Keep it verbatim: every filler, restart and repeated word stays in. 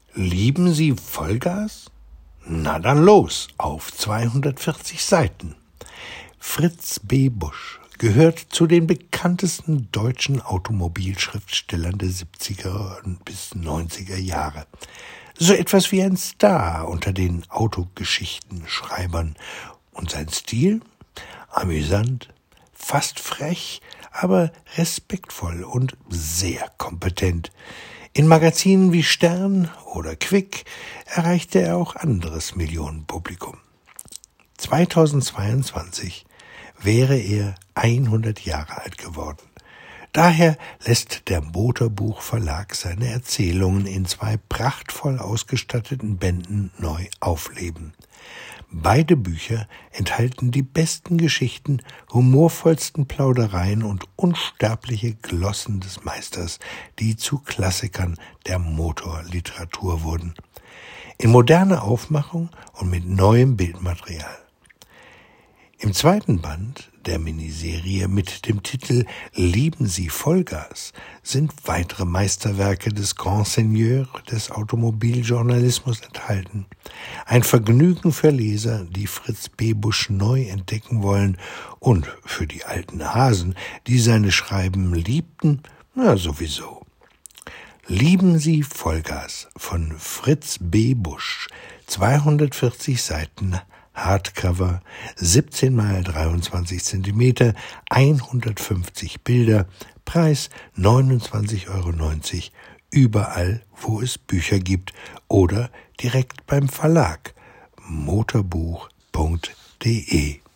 Lieben Sie Vollgas? Na dann los, auf zweihundertvierzig Seiten. Fritz B. Busch gehört zu den bekanntesten deutschen Automobilschriftstellern der siebziger bis neunziger Jahre. So etwas wie ein Star unter den Autogeschichtenschreibern. Und sein Stil? Amüsant, fast frech, aber respektvoll und sehr kompetent. In Magazinen wie Stern oder Quick erreichte er auch anderes Millionenpublikum. zweitausendzweiundzwanzig wäre er hundert Jahre alt geworden. Daher lässt der Motorbuch Verlag seine Erzählungen in zwei prachtvoll ausgestatteten Bänden neu aufleben. Beide Bücher enthalten die besten Geschichten, humorvollsten Plaudereien und unsterbliche Glossen des Meisters, die zu Klassikern der Motorliteratur wurden. In moderner Aufmachung und mit neuem Bildmaterial. Im zweiten Band der Miniserie mit dem Titel »Lieben Sie Vollgas« sind weitere Meisterwerke des Grand Seigneur des Automobiljournalismus enthalten. Ein Vergnügen für Leser, die Fritz B. Busch neu entdecken wollen, und für die alten Hasen, die seine Schreiben liebten, na sowieso. »Lieben Sie Vollgas« von Fritz B. Busch, zweihundertvierzig Seiten, Hardcover, siebzehn mal dreiundzwanzig Zentimeter, hundertfünfzig Bilder, Preis neunundzwanzig Euro neunzig, überall, wo es Bücher gibt oder direkt beim Verlag motorbuch punkt de.